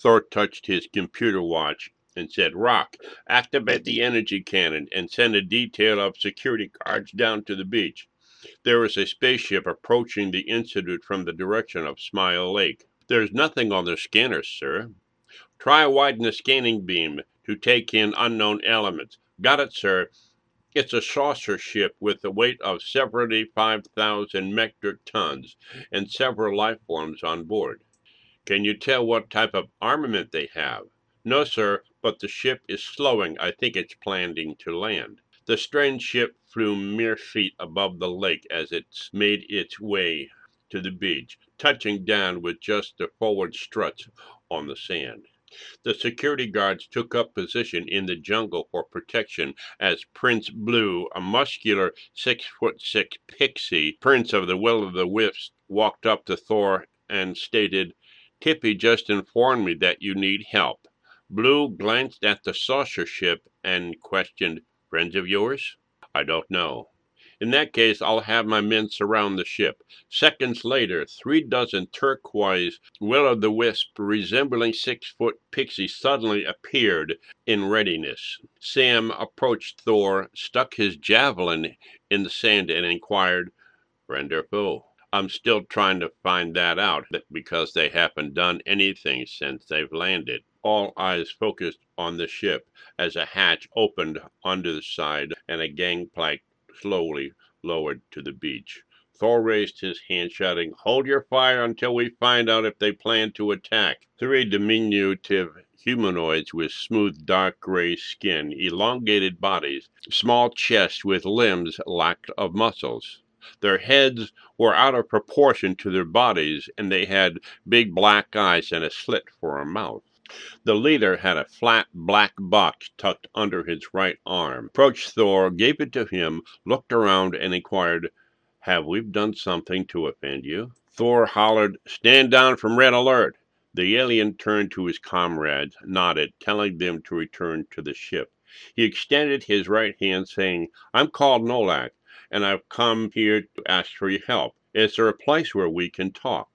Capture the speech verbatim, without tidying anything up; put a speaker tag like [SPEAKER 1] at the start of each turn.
[SPEAKER 1] Thor touched his computer watch and said, Rock, activate the energy cannon and send a detail of security guards down to the beach. There is a spaceship approaching the incident from the direction of Smile Lake. There's nothing on the scanners, sir. Try widen the scanning beam to take in unknown elements. Got it, sir. It's a saucer ship with a weight of seventy-five thousand metric tons and several life forms on board. Can you tell what type of armament they have? No, sir, but the ship is slowing. I think it's planning to land. The strange ship flew mere feet above the lake as it made its way to the beach, touching down with just the forward struts on the sand. The security guards took up position in the jungle for protection as Prince Blue, a muscular six foot six pixie, prince of the Will o' the Wisps, walked up to Thor and stated, Tippy just informed me that you need help. Blue glanced at the saucer ship and questioned, Friends of yours? I don't know. In that case, I'll have my men surround the ship. Seconds later, three dozen turquoise will-o'-the-wisp resembling six-foot pixies suddenly appeared in readiness. Sam approached Thor, stuck his javelin in the sand, and inquired, Friend or foe? I'm still trying to find that out because they haven't done anything since they've landed. All eyes focused on the ship as a hatch opened onto the side and a gangplank slowly lowered to the beach. Thor raised his hand, shouting, Hold your fire until we find out if they plan to attack. Three diminutive humanoids with smooth dark gray skin, elongated bodies, small chests with limbs lacked of muscles. Their heads were out of proportion to their bodies, and they had big black eyes and a slit for a mouth. The leader had a flat black box tucked under his right arm. Approached Thor, gave it to him, looked around, and inquired, Have we done something to offend you? Thor hollered, Stand down from red alert. The alien turned to his comrades, nodded, telling them to return to the ship. He extended his right hand, saying, I'm called Nolak, and I've come here to ask for your help. Is there a place where we can talk?